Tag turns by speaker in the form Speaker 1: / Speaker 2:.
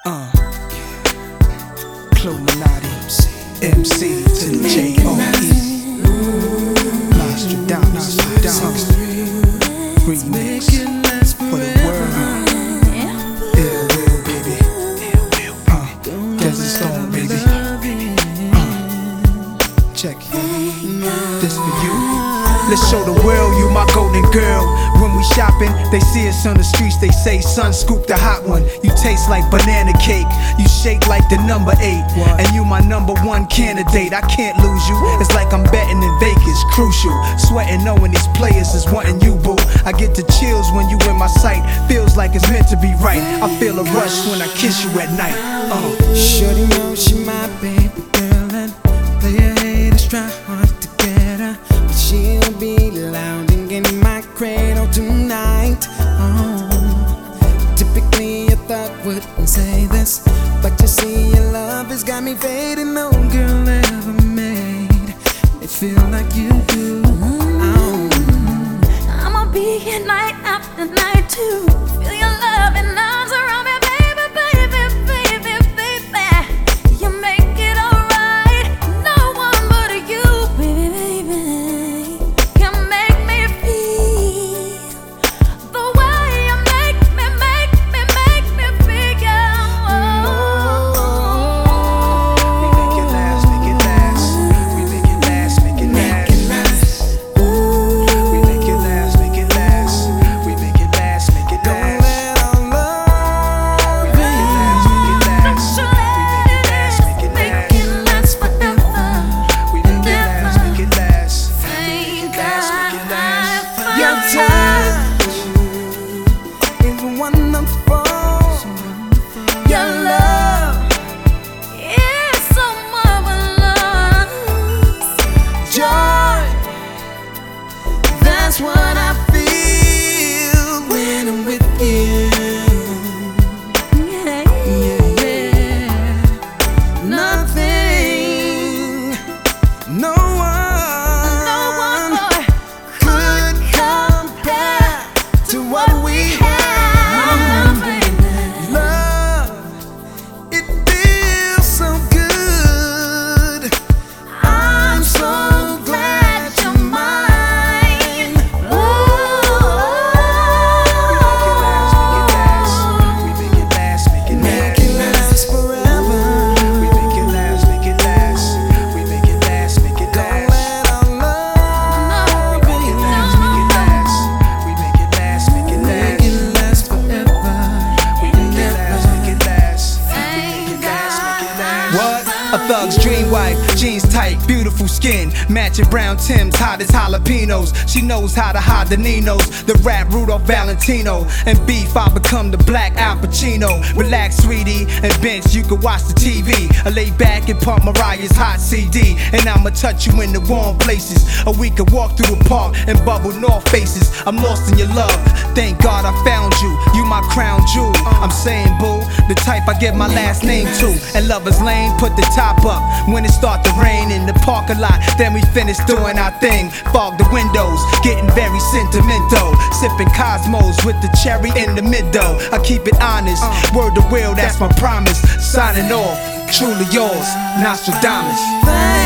Speaker 1: Clominati, MC to the J-O-E. Nostradamus, remix for the world. Ill will, baby. Desert Storm, baby. Check it. This for you. Let's show the world you my golden girl. When we shopping, they see us on the streets, they say, son, scoop the hot one. You taste like banana cake, you shake like the number 8. And you my number 1 candidate, I can't lose you. It's like I'm betting in Vegas, crucial. Sweating knowing these players is wanting you, boo. I get the chills when you in my sight, feels like it's meant to be right. I feel a rush when I kiss you at night.
Speaker 2: Shorty know she my baby girl, and player haters try hard to get her, but she'll be lounging in my cradle tonight. Typically I thought wouldn't say this, but you see your love has got me fading. No girl ever made me feel like you do.
Speaker 3: I'ma be here night after night to feel your love and arms around me.
Speaker 2: That's what I feel when I'm with you. Yeah. Nothing, no one could compare to what we have. Love, it feels so good. I'm so glad you're mine.
Speaker 1: A thug's dream wife, jeans tight, beautiful skin, matching brown Timbs, hot as jalapenos. She knows how to hide the Ninos, the rap Rudolph Valentino. And beef, I become the black Al Pacino. Relax, sweetie, and bench, you can watch the TV. I lay back and pump Mariah's hot CD, and I'ma touch you in the warm places. Or we could walk through the park and bubble North faces. I'm lost in your love, thank God I found you. You my crown jewel, I'm saying boo, the type I give my last name to. And Lover's Lane, put the top up when it start to rain in the parking lot. Then we finish doing our thing. Fog the windows, getting very sentimental. Sipping Cosmos with the cherry in the middle. I keep it honest, word to will, that's my promise. Signing off, truly yours, Nostradamus.